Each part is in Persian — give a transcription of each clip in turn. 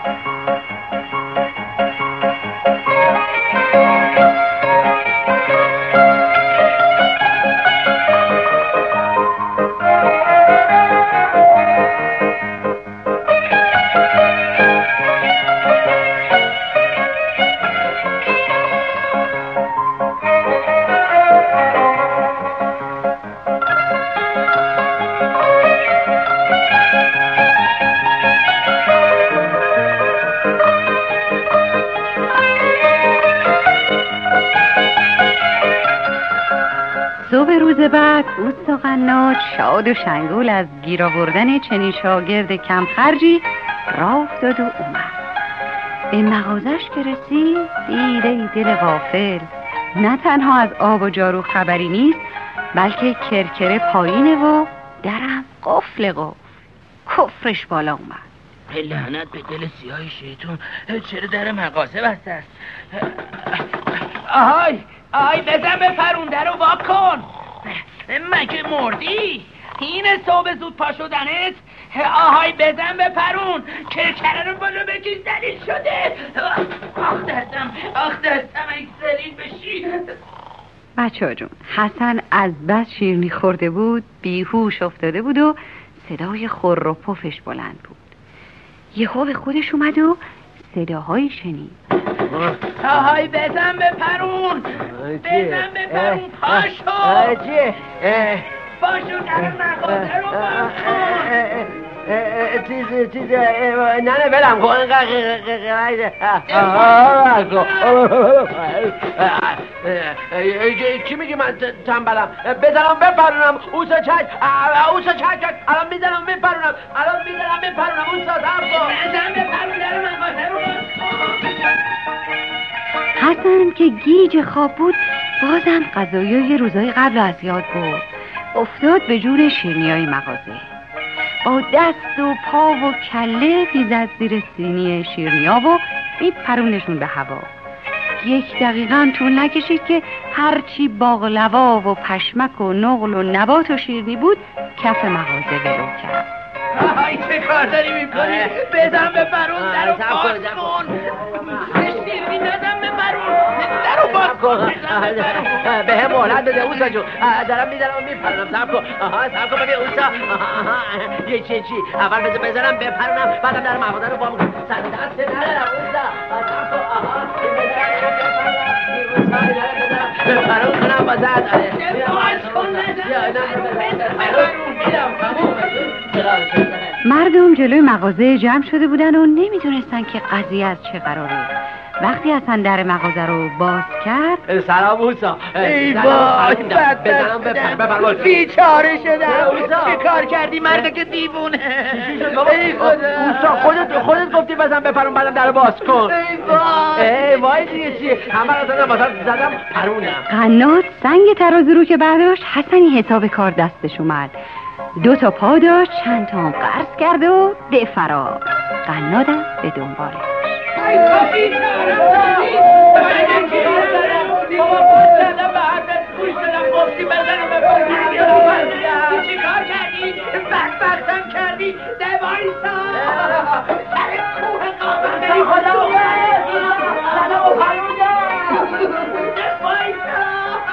صبح روز بعد اوستا قناد شاد و شنگول از گیر آوردن چنین شاگرد کم خرجی راه افتاد و اومد. به مغازش که رسید دید ای دل غافل، نه تنها از آب و جارو خبری نیست، بلکه کرکره پایینه و درم قفل قفل. کفرش بالا اومد. لعنت به دل سیاه شیطون، چرا در مغازه بسته است؟ آهای بزن به پرون در رو واک کن. مگه مردی؟ این صبح زود پا شدنت؟ آهای بزن به پرون، کرکره رو بالا بکش، دلیل شده. آخ دستم ای زلیل بشی. بچه ها جون، حسن از بس شیرینی خورده بود بیهوش افتاده بود و صدای خور و پفش بلند بود. یهو به خودش اومد و صداهایی شنید. آهای بزن به پرون، بزن به پرون، پاشو پاشو در مغازه رو چیز نه بلم کن. چی میگی من تنبلم؟ بزنم بپرونم اوسا چک الان میزنم بپرونم اوسا بزن بپرون در مغازه رو. حسن که گیج خواب بود بازم غذایی روزای قبل از یاد برد. افتاد به جون شیرینیای مغازه. با دست و پا و کله میزد زیر سینی شیرینیا و میپرونشون به هوا. 1 دقیقه هم طول نکشید که هرچی باقلوا و پشمک و نقل و نبات و شیرینی بود کف مغازه ولو کرد. آهای چه کار داری میکنی؟ بزن به پرون در رو باز کن. شیرینی بزن به پرون در رو باز کن. به هم مهلت بده اوسا جون، دارم میزنم و میپرونم. سب کن ببین اوسا. چی اول بزنم بپرونم بعدم در مغازه رو با میکنم. دست ندارم اوسا. سب کن بپرون کنم بازد. مردم جلوی مغازه جمع شده بودن و نمیدونستن که قضیه از چه قراره. وقتی حسن در مغازه رو باز کرد، سلام اوسا. ای وای بزنم بپرون. بیچاره شدم. چه کار کردی مرد که دیوونه؟ اوسا خودت گفتی بزن بپرون بعدم در رو باز کن. ای وای دیگه چی؟ همه رو زدم پرونم. قناد سنگ ترازو رو که برداشت حسنی حساب کار دستش اومد. 2 تا پا داشت، چند تا هم قرض کرد و ده فرار. قنادم به دنبالش. چی کار کردی؟ بدبختم کردی. ده وایسا سر کوه قابل بری خدا سلام و پرونم. ده وایسا.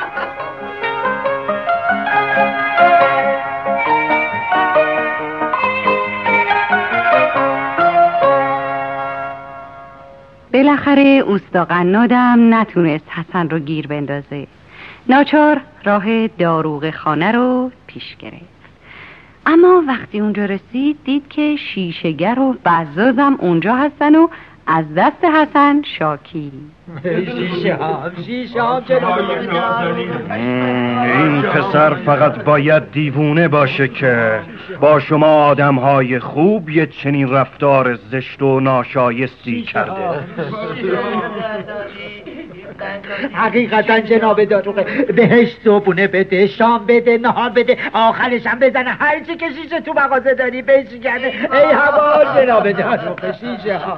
بالاخره اوستا قنادم نتونست حسن رو گیر بندازه. ناچار راه داروغ خانه رو پیش گرفت. اما وقتی اونجا رسید دید که شیشه‌گر و بزازم اونجا هستن و از دست حسن شاکی. شیشه هم این پسر فقط باید دیوونه باشه که با شما آدم‌های خوب یه چنین رفتار زشت و ناشایستی کرده. حقیقتا جناب داروغه، بهش صبحونه بده، شام بده، نهار بده، آخرش هم بزنه هرچی که شیشه تو مغازه داری بشکنه. ای هوا جناب داروغه، شیشه ها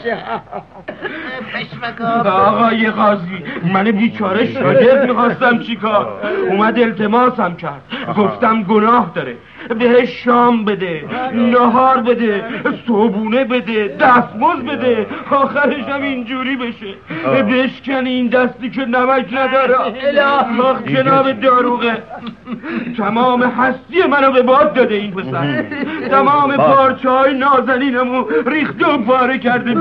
آقای قاضی، من بیچاره شاگرد میخواستم چیکار؟ اومد التماسم کرد، گفتم گناه داره، بهش شام بده، نهار بده، صبونه بده، دستمزد بده، آخرش هم اینجوری بشه بشکن این دستی که نمک نداره. آخ جناب داروغه، تمام هستی منو به باد داده این پسر. تمام پارچه های نازنینمو ریخته و پاره کرده.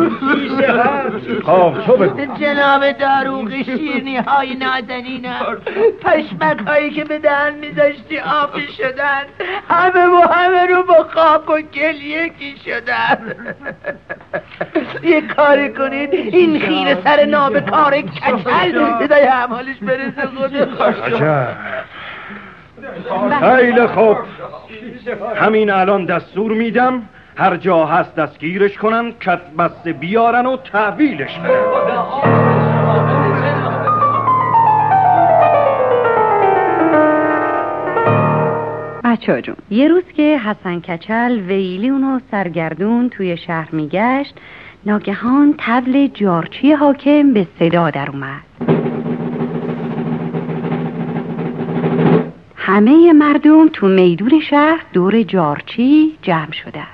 جناب داروغه، شیرنی های نازنینم، پشمک هایی که به دهن میذاشتی آبی شدن، همه رو با خاک و گل یکی شدن. یه کاری کنید این خیره سر نابکار کچل بدای اعمالش برسه خود. خیلی خوب، همین الان دستور میدم هر جا هست دستگیرش کنن، کت بسته بیارن و تحویلش بدن. بچه‌ها جون، یه روز که حسن کچل ویلی اونو سرگردون توی شهر میگشت، ناگهان طبل جارچی حاکم به صدا در اومد. همه مردم تو میدون شهر دور جارچی جمع شدند.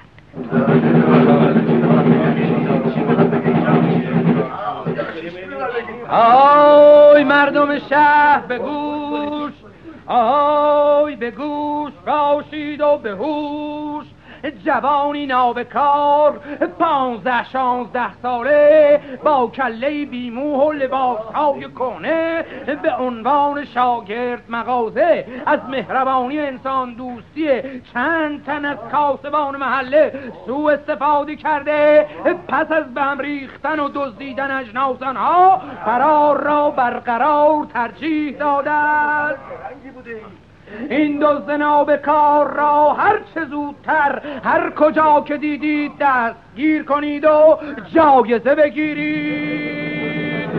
آی مردم شهر به گوش، آی به گوش باشید و به هوش. جوانی نابکار 15-16 ساله با کله بیموه و لباسهای کهنه به عنوان شاگرد مغازه از مهربانی انسان دوستی چند تن از کاسبان محله سوء استفاده کرده، پس از به هم ریختن و دزدیدن اجناس آنها فرار را برقرار ترجیح داده است. این دزد نابکار را هر چه زودتر هر کجا که دیدید دستگیر کنید و جایزه بگیرید.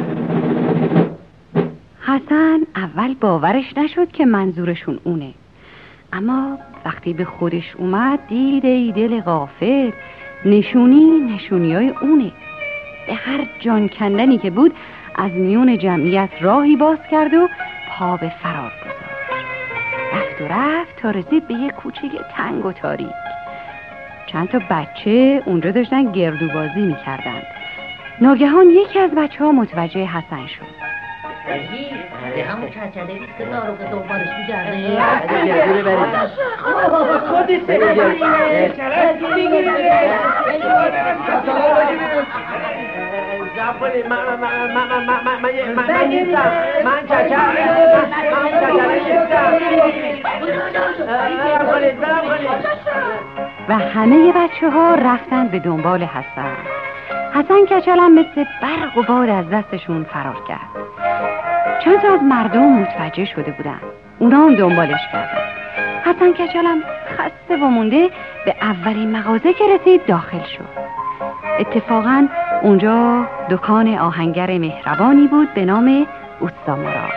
حسن اول باورش نشد که منظورشون اونه، اما وقتی به خودش اومد دید ای دل غافل، نشونیای اونه. به هر جان کندنی که بود از میون جمعیت راهی باز کرد و پا به فرار گذاشت. رفت تا رسید به یک کوچه تنگ و تاریک. چند تا بچه اونجا داشتن گردوبازی میکردن. ناگهان یکی از بچه ها متوجه حسن شد. همون کچله بیست که داروغه دنبالش میگرده. خودی و همه بچه ها رفتن به دنبال حسن. حسن کچل هم مثل برق و باد از دستشون فرار کرد. چند تا از مردم متوجه شده بودن، اونا هم دنبالش کردن. حسن کچل هم خسته و مونده به اولین مغازه که رسید داخل شد. اتفاقاً اونجا دکان آهنگر مهربانی بود به نام اوستا مراد.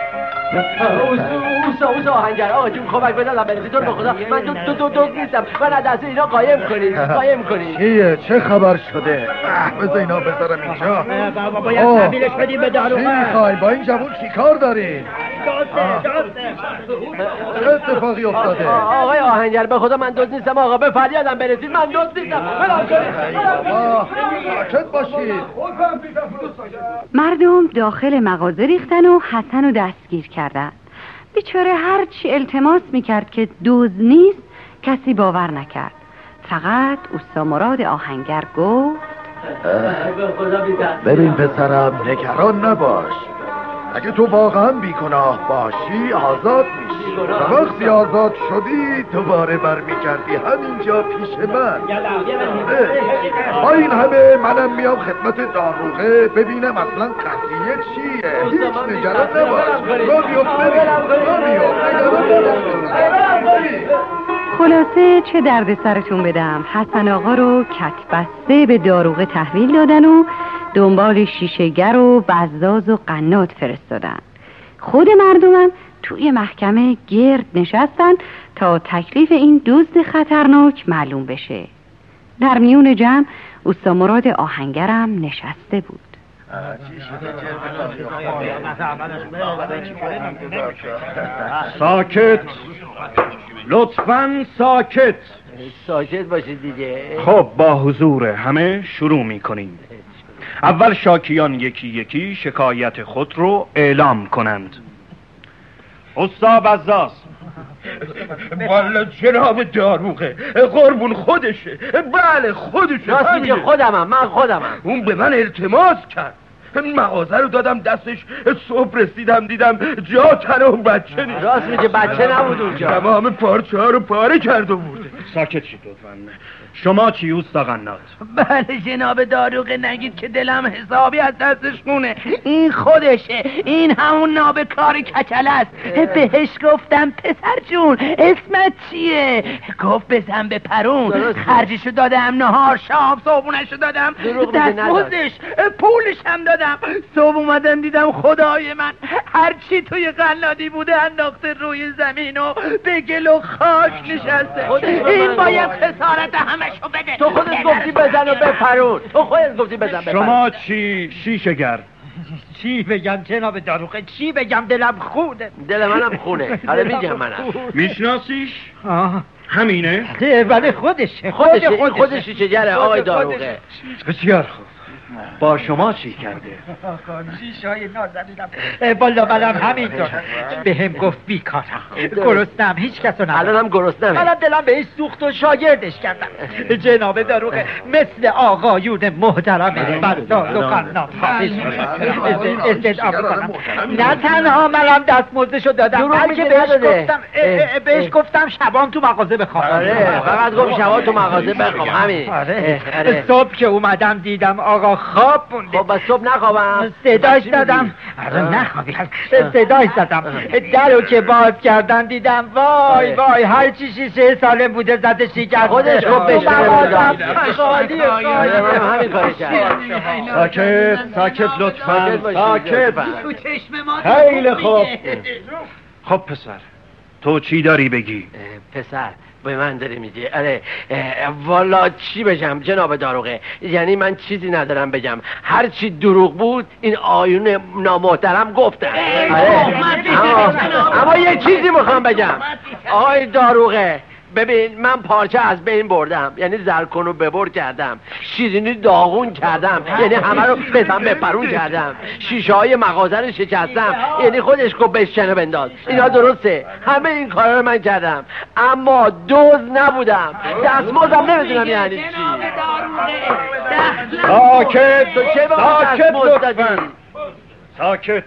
اوستا آهنگر، آقا جون کمک بدن بنزیدون به خدا. من دو نیستم، من از دست اینا قایم کنید. چیه؟ چه خبر شده؟ بذار اینا بذارم اینجا. باید تحویلش بدیم به داروغه. چی میخوای؟ با این جوون چی کار داری؟ چه اتفاقی افتاده؟ آقای آهنگر به خدا من دزد نیستم آقا، به فریادم برسید، من دزد نیستم. ساکت باشید. مردم داخل مغازه ریختن و حسن رو دستگیر کردن. بیچاره هر چی التماس میکرد که دزد نیست کسی باور نکرد. فقط اوستا مراد آهنگر گفت ببین پسرم، نگران نباش. اگه تو واقعا بیگناه باشی آزاد میشی و وقتی آزاد شدی دوباره برمیگردی همینجا پیش من. با این همه منم میام خدمت داروغه ببینم اصلا قضیه چیه. هیچ نگران نباش. را بیفت. خلاصه چه درد سرتون بدم، حسن آقا رو کت بسته به داروغه تحویل دادن و دنبال شیشه‌گر و بزاز و قنات فرستادن. خود مردمم توی محکمه گرد نشستن تا تکلیف این دزد خطرناک معلوم بشه. در میون جمع اوستا مراد آهنگرم نشسته بود. ساکت، لطفاً ساکت. ساکت باشید دیگه. خب با حضور همه شروع می‌کنیم. اول شاکیان یکی یکی شکایت خود رو اعلام کنند. استاد بزاز. والا جناب داروغه، قربون خودشه. بله خودشه. راست میگه، من خودمم. اون به من التماس کرد، مغازه رو دادم دستش، صبح رسیدم دیدم جا تنه و بچه نیست. راست میگه، بچه نبود اونجا. تمام پارچه ها رو پاره کرده بود. ساکت شید لطفاً. شما چی اوستا قنات؟ بله جناب داروغه، نگید که دلم حسابی از دستش خونه. این خودشه، این همون نابکار کچل است. بهش گفتم پسر جون اسمت چیه؟ گفت بزن به پرون. خرجشو دادم، نهار شام صبحونشو دادم، دستمزدش پولش هم دادم. صبح اومدم دیدم خدای من هرچی توی قنادی بوده انداخته روی زمین و به گل و خاک نشسته. این باید خسارت همشو بده. تو خودت گفتی بزن و بپرون. تو خودت گفتی بزن بپرون. شما چی شیشه گرد؟ چی بگم جناب داروغه، چی بگم؟ دلم خونه. دل منم خونه. آره میگم منم. میشناسیش؟ همینه؟ ولی خودشه. خودش شیشه گره آقای داروغه. بسیار خوب. با شما چی کرده؟ شیشه‌های نازنینم بالا منم همینطور. بهم گفت بیکارم، گرسنه‌ام، هیچ کسو ندارم. الانم گرسنه‌ام. الان دلم بهش سوخت و شاگردش کردم. جناب داروغه مثل آقایون محترم بزاز و قنات استدعا می‌کنم. نه تنها منم دستمزدشو دادم، بلکه بهش گفتم شبام تو مغازه بخوام. آره فقط گفت شبام تو مغازه بخوام. همین. آره. صبح که اومدم دیدم آقا خواب مونده. خب صبح نخوابم. صداش زدم. آره نخوابیدم. صداش زدم. درو که باز کردن دیدم وای وای هر چی شیشه سالم بوده زده شکست. خودش گفت بشنه خالی همین کارش کرد. ساکت لطفاً. ساکت. تو چشم ما خیلی خوب. خب پسر تو چی داری بگی؟ پسر به من داری میگی؟ آره والا چی بگم جناب داروغه، یعنی من چیزی ندارم بگم. هر چی دروغ بود این آیون نامحترم گفتن. اما یه چیزی میخوام بگم آقای داروغه. ببین من پارچه از بین بردم، یعنی زرکن رو ببر کردم، شیرینی داغون کردم، یعنی همه رو بزن بپرون کردم، شیشه های مغازه رو شکستم، یعنی خودش گفت بشکنه بنداز. اینا درسته، همه این کارا رو من کردم، اما دوز نبودم، دستمزدم نمیدونم یعنی چی. ساکت. تو چه لطفاً. ساکت.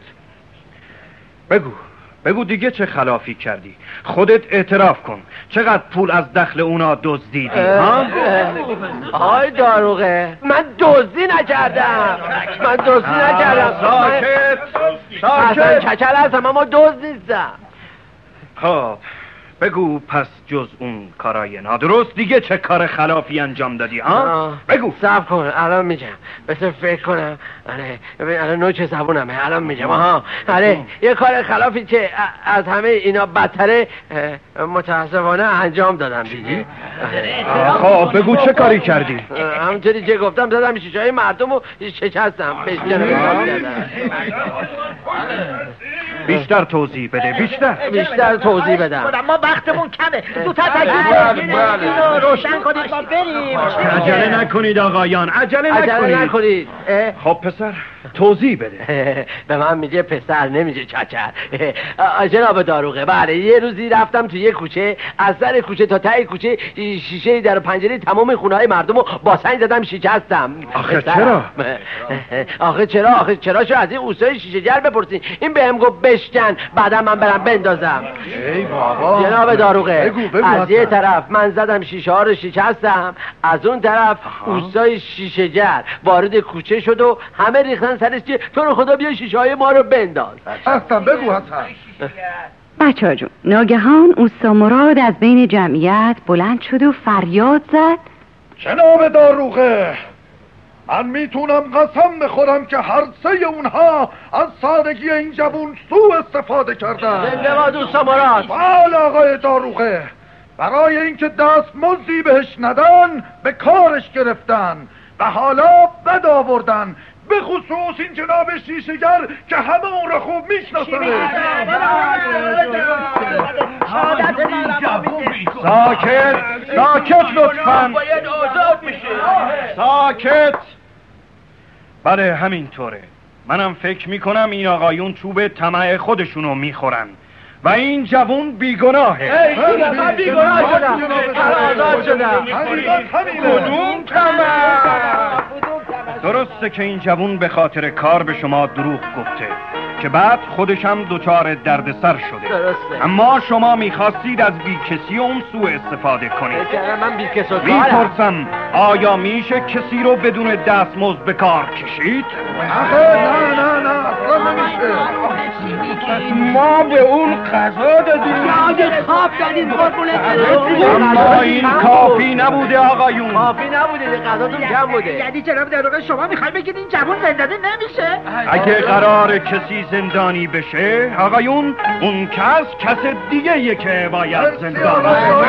بگو دیگه چه خلافی کردی؟ خودت اعتراف کن. چقدر پول از دخل اونا دزدیدی؟ آقای داروغه من دزدی نکردم. ساکت. اصلا کچل هستم اما دزد نیستم. خب بگو پس جز اون کارای نادرست دیگه چه کار خلافی انجام دادی ها؟ بگو. صبر کن الان میگم، بس فکر کنم. آره الان نوچ زبونمه، الان میگم. آره یه کار خلافی که از همه اینا بدتره متاسفانه انجام دادم دیگه. خب بگو چه کاری کردی؟ همونطوری که گفتم زدم شیشه‌های مردم رو شکستم. بیشتر توضیح بده. بیشتر توضیح بدم. ما وقتمون کمه. زودتر اینو روشن کنید ما بریم. عجله نکنید آقایان، عجله نکنید. خب پسر توضیح بده. به من میگه پسر نمیگه کچل. جناب داروغه بله یه روزی رفتم تو یه کوچه، از سر کوچه تا ته کوچه شیشه در پنجره تمام خونه‌های مردم رو با سنگ زدم شکستم. آخه چرا شو از این اوستای شیشه گر بپرسین. این بهم گفت بشکن بعدا من برم بندازم. ای بابا جناب داروغه بگو از یه طرف من زدم شیشه ها رو شکستم، از اون طرف اوستای شیشه گر وارد کوچه شد و همه ریختن سرش که تو رو خدا بیا شیشه های ما رو بنداز. حسن بگو حسن. بچه ها جون ناگهان اوستا مراد از بین جمعیت بلند شد و فریاد زد جناب داروغه من میتونم قسم بخورم که هر سه اونها از سادگی این جوون سوء استفاده کردن. زنده باد اوستا مراد. بله آقای داروغه، برای اینکه دستمزدی بهش ندن به کارش گرفتن و حالا بد آوردن، به به خصوص این جناب شیشه‌گر که همه اون را خوب میشناسند. ساکت لطفاً. باید آزاد میشه. ساکت. بله همینطوره. منم فکر میکنم این آقایون چوب طمع خودشونو میخورن و این جوون بیگناهه. من بیگناه شدم. آزاد شدم. کدوم طمع؟ درسته که این جوون به خاطر کار به شما دروغ گفته که بعد خودش هم دچار دردسر شده. درسته. اما شما میخواستید از بیکسی اون سوء استفاده کنید. من بیکس و کارم. میپرسم آیا میشه کسی رو بدون دستمزد به کار کشید؟ نه اصلا نمیشه. ما به اون قضا دادیم. آگه خواب دادید قربونت. اما این کافی نبوده آقایون. کافی نبوده، قضاتون کم بوده. یعنی جناب داروغه شما میخواید بگید این جوان زندانی نمیشه؟ اگه قرار کسی زندانی بشه آقایون، اون کس دیگه که باید زندانی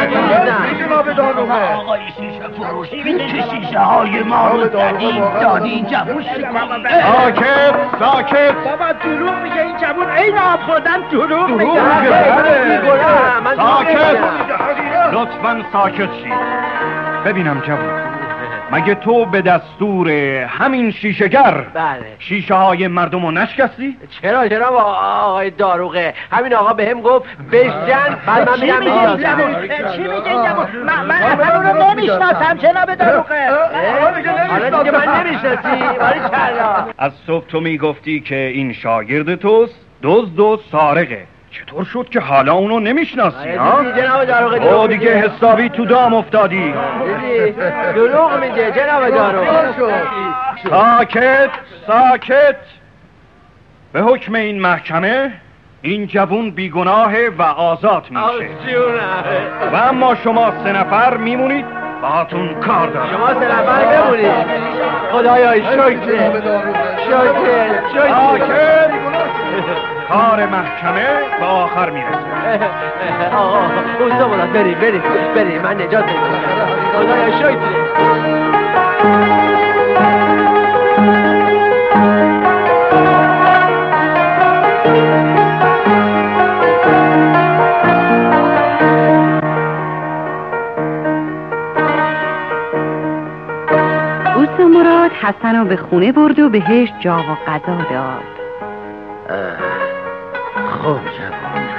بشه. آقای شیشه فروش که شیشه های ما رو دادی جوون ساکت. بابا دروغ میگه این جوان عین آب خوردن دروغ میگه. ساکت. لطفاً ساکت شید. ببینم جوان، مگه تو به دستور همین شیشه‌گر شیشه های مردم رو نشکستی؟ چرا آقای داروغه؟ همین آقا بهم گفت بشکن، بعد من میگم چی میگه من اصلا اون رو نمیشناسم جناب داروغه. حالا دیگه من نمیشناسی؟ ولی چرا؟ از صبح تو میگفتی که این شاگرد توست، دزد و سارقه. چطور شد که حالا اونو نمیشناسی ها؟ جناب داروغه او دیگه حسابی تو دام افتادی. دروغ میگه جناب داروغه. ساکت. به حکم این محکمه این جوون بیگناهه و آزاد میشه. و اما شما 3 نفر میمونید، باهاتون کار دارم. شما 3 نفر بمونید. خدایا شکر. کار محکمه به آخر میرسه. آقا اوستا مراد بریم من نجات بدم. خدایا شکر. اوستا مراد حسن رو به خونه برد و بهش جا و غذا داد. خوب جوان،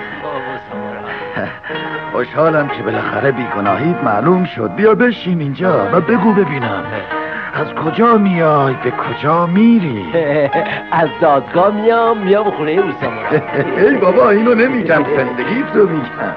خوشحالم که بالاخره بیگناهیت معلوم شد. بیا بشین اینجا و بگو ببینم از کجا میای، به کجا میری؟ از دادگاه میام خونه اوستا مراد. ای بابا اینو نمیگم، زندگیت رو میگم.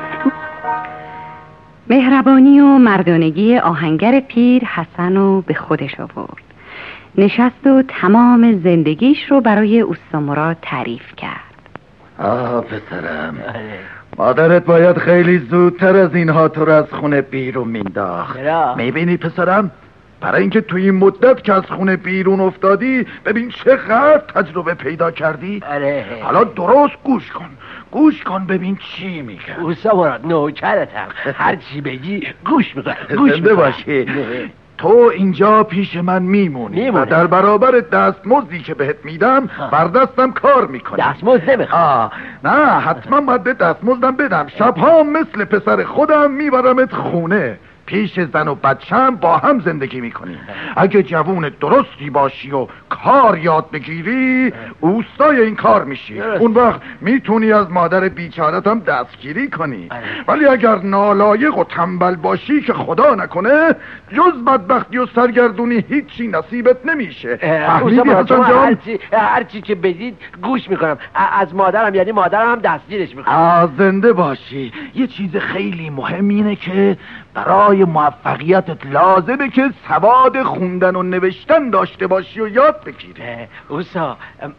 مهربانی و مردانگی آهنگر پیر حسن رو به خودش آورد. نشست و تمام زندگیش رو برای اوستا مراد تعریف کرد. پسرم، مادرت باید خیلی زودتر از اینها تو رو از خونه بیرون مینداخت. میبینی پسرم، برای اینکه تو این مدت که از خونه بیرون افتادی ببین چقدر تجربه پیدا کردی. حالا درست گوش کن ببین چی میگم. اوستا مراد نوکرتم، هر چی بگی گوش میکنم. زنده باشی. تو اینجا پیش من میمونی و در برابر دستمزدی که بهت میدم بر دستم کار میکنی. دستمزد نمیخوام. نه حتما باید به دستمزدم بدم. شبها مثل پسر خودم میبرمت خونه، پیش زن و بچه‌م با هم زندگی میکنیم. اگه جوون درستی باشی و کار یاد بگیری اوستای این کار میشی. اون وقت میتونی از مادر بیچارت هم دستگیری کنی. ولی اگر نالایق و تنبل باشی که خدا نکنه جز بدبختی و سرگردونی هیچی نصیبت نمیشه. فهمیدی حسن جان؟ هرچی که بدید گوش میکنم. از مادرم، یعنی مادرم هم دستگیرش میکنم. زنده باشی. یه چیز خیلی مهم اینه که برای موفقیتت لازمه که سواد خوندن و نوشتن داشته باشی و یاد بگیری. اوستا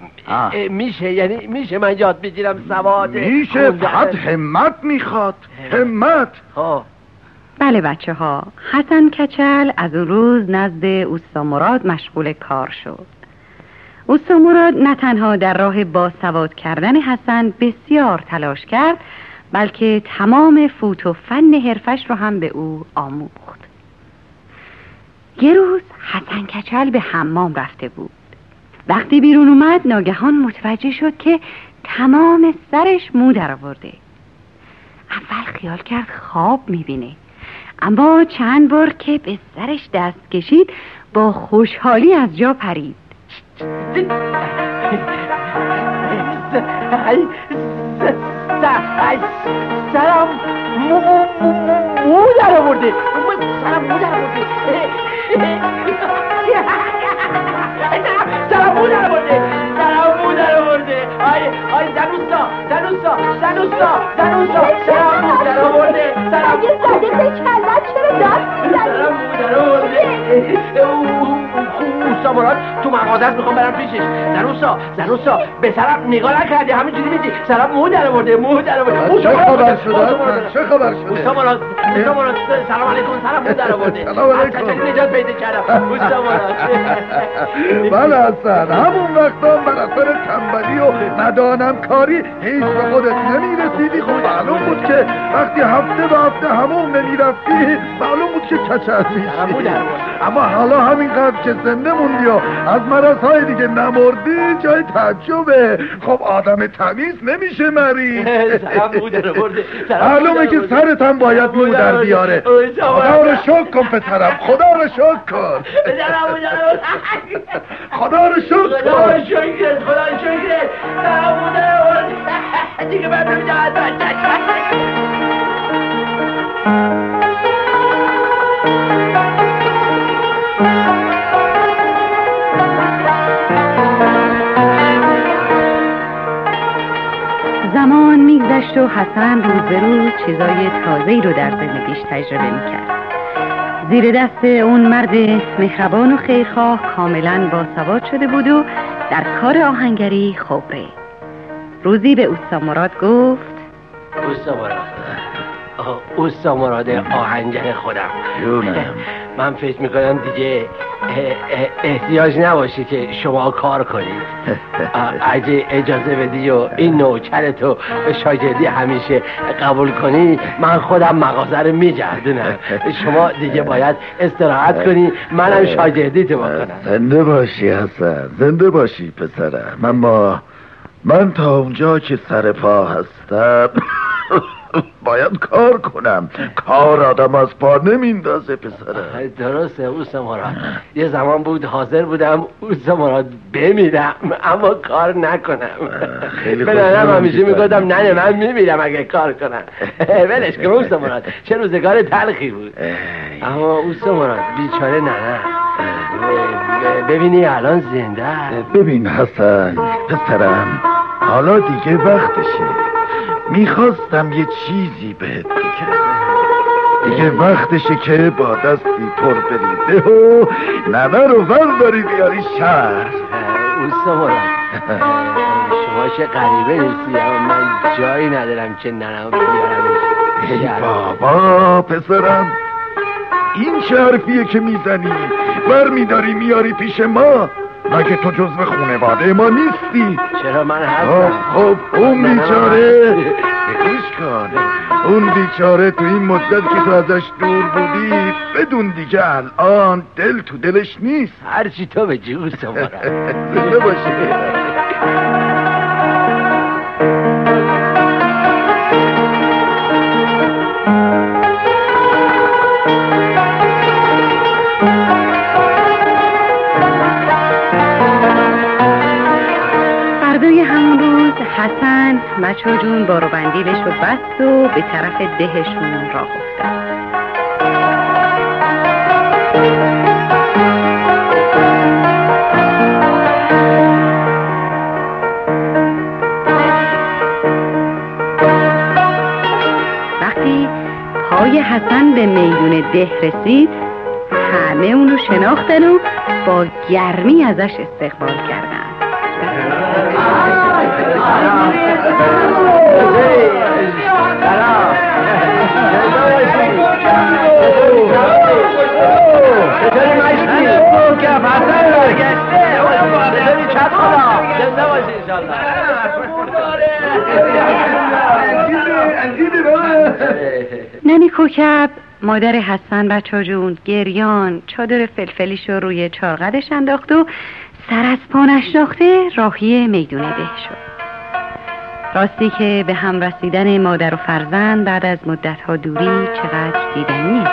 میشه من یاد بگیرم سواد؟ میشه، فقط همت میخواد. همت. بله بچه ها، حسن کچل از اون روز نزد اوستا مراد مشغول کار شد. اوستا مراد نه تنها در راه باسواد کردن حسن بسیار تلاش کرد، بلکه تمام فوت و فن حرفش رو هم به او آموخت. یه روز حسن کچل به حمام رفته بود. وقتی بیرون اومد ناگهان متوجه شد که تمام سرش مو در آورده. اول خیال کرد خواب میبینه، اما چند بار که به سرش دست کشید با خوشحالی از جا پرید. سرم مو در آورده. سرم مو در آورده. سرم مو در آورده. سرم مو در آورده. آی زنوسا سرم مو در آورده. سرم یه زده به کلت چرا دست میزنی؟ سرم مو در آورده. اوستا مراد تو مغازه است، میخوام برم پیشش. زنوسا به سرم نگاه نکردی، همینجوری میدی سرم مو در آورده. چه خبر شده؟ اوستا مراد سلام علیکم، سرم مو در آورده. سلام علیکم. نجات پیدا کردم اوستا مراد. بله حسن، همون وقتا بر اثر تنبلی و ندانم کاری هیچ به خودت نمیرسیدی. خب معلوم بود که وقتی هفته به هفته همون نمیرفتی معلوم بود که کچل میشی. اما حالا همینقدر که زنده موندی و از مرضهای دیگه نمردی جای تعجبه. خب آدم تمیز نمیشه مریض. معلومه که سرت هم باید مو در بیاره. خدا رو شکر کن پسرم، خدا رو شکر کن. خدا رو شکر کن. دیگه من نمیدونم. زمان میگذشت و حسن روز به روز چیزای تازه‌ای رو در زندگیش تجربه میکرد. زیر دست اون مرد مهربان و خیرخواه کاملا باسواد شده بود و در کار آهنگری خبره. روزی به اوستا مراد گفت: اوستا مراد آهنگر خودم، من فکر میکنم دیگه احتیاج نباشه که شما کار کنید. اگه اجازه بدی و این نوکرتو به شاگردی همیشه قبول کنی، من خودم مغازه رو میگردونم. شما دیگه باید استراحت کنی، منم شاگردی تو بکنم. زنده باشی حسن، زنده باشی پسرم. اما من تا اونجا که سر پا هستم باید کار کنم. کار آدم از پا نمیندازه پسرم. درسته اوستا مراد، یه زمان بود حاضر بودم اوستا مراد بمیرم اما کار نکنم. خیلی خوشم همیشه میگفتم نه من میمیرم اگه کار کنم. ولش کن اوستا مراد، چه روزگار تلخی بود. اما اوستا مراد بیچاره نه ببینی الان زنده. ببین حسن پسرم، حالا دیگه وقتشه. میخواستم یه چیزی بهت بگم. دیگه وقتشه که با دستی پر بریده و ننه رو برداری بیاری شهر. اوستا مراد شما چه غریبه نیستی، اما من جایی ندارم که ننه بیارمش. ای بابا پسرم، این چه حرفیه که میزنی؟ برمیداری میاری پیش ما؟ مگه تو جزو خانواده ما نیستی؟ چرا من هستم؟ خب اون بیچاره گوش کن، اون بیچاره تو این مدت که تو ازش دور بودی بدون دیگه الان دل تو دلش نیست. هرچی تو بگی اوستا مراد. زنده باشی. حسن مچو جون بارو بندیلش رو بست و به طرف دهشون راه افتاد. وقتی پای حسن به میدون ده رسید، همه اونو شناختن و با گرمی ازش استقبال کردن. ننی کوکب مادر حسن بچه جون گریان چادر فلفلیشو روی چارقدش انداخت و سر از پا نشناخته راهی میدون به شد. راستی که به هم رسیدن مادر و فرزند بعد از مدت‌ها دوری چقدر دیدنیه.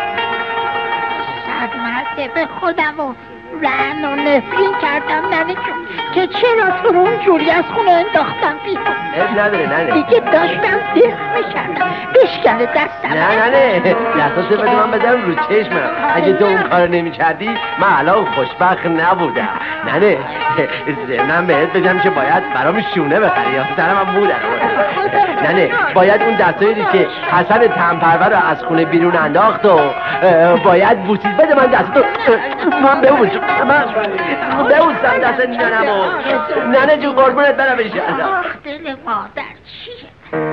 صد مرتبه خودم و رعن و نفرین کردم ننه جون که چرا تو رو اونجوری از خونه انداختم بیرون. نداره ننه دیگه داشتم دق میکردم بشکنه دستم. نه دستات بده من بذارم رو چشمم. اگه تو اون کار نمی کردی من الان خوشبخت نبودم. ننه ضمنم بهت بگم که باید برام شونه بخری یا سرم هم مو در آورد. ننه باید اون دستایی که حسن تنپرور رو از خونه بیرون انداخت و باید بوسید. بده من دستتو من ببوسم. من ببوسم دست ننمو. ننه جو قربونت برم انشاءالله. آخ دل مادر چیه؟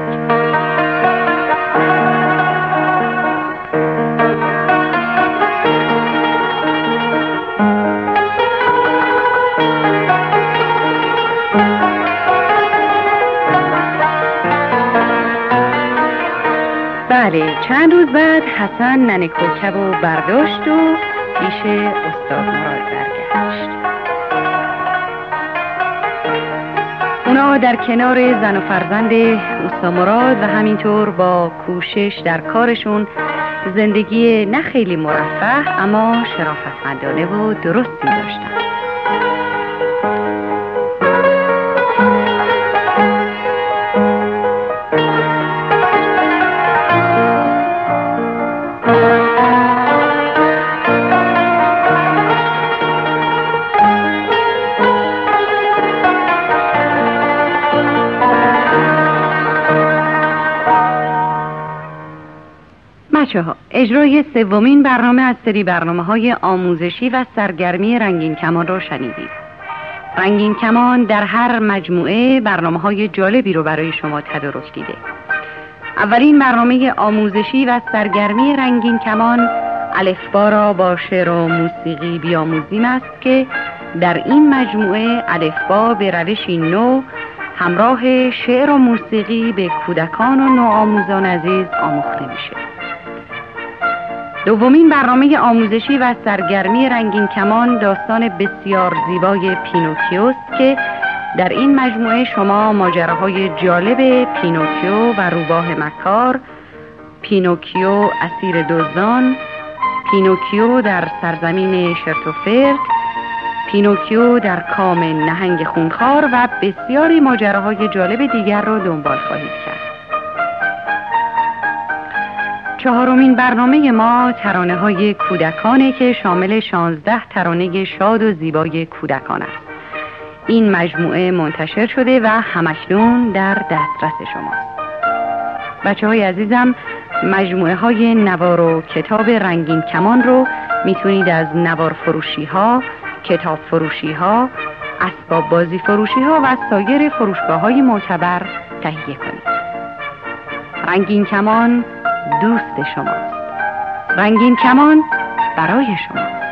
بله، چند روز بعد حسن ننه کوکب رو برداشت و پیش استاد مراد برگشت. اونا در کنار زن و فرزند استاد مراد و همینطور با کوشش در کارشون زندگی نه خیلی مرفه اما شرافتمندانه و درستی داشتن. اجرای سومین برنامه از سری برنامه‌های آموزشی و سرگرمی رنگین کمان رو شنیدید. رنگین کمان در هر مجموعه برنامه‌های جالبی رو برای شما تدارک دیده. اولین برنامه آموزشی و سرگرمی رنگین کمان الفبا را با شعر و موسیقی بیاموزیم است که در این مجموعه الفبا به روشی نو همراه شعر و موسیقی به کودکان و نوآموزان عزیز آموخته میشه. دومین برنامه آموزشی و سرگرمی رنگین کمان داستان بسیار زیبای پینوکیوست که در این مجموعه شما ماجراهای جالب پینوکیو و روباه مکار، پینوکیو اسیر دزدان، پینوکیو در سرزمین شرتوفرد، پینوکیو در کام نهنگ خونخوار و بسیاری ماجراهای جالب دیگر را دنبال خواهید کرد. چهارمین برنامه ما ترانه های کودکانه که شامل 16 ترانه شاد و زیبای کودکان است. این مجموعه منتشر شده و همکنون در دسترس شماست. بچه های عزیزم، مجموعه های نوار و کتاب رنگین کمان رو میتونید از نوار فروشی ها، کتاب فروشی ها، اسباب بازی فروشی ها و سایر فروشگاه های معتبر تهیه کنید. رنگین کمان دوست شماست. رنگین کمان برای شما.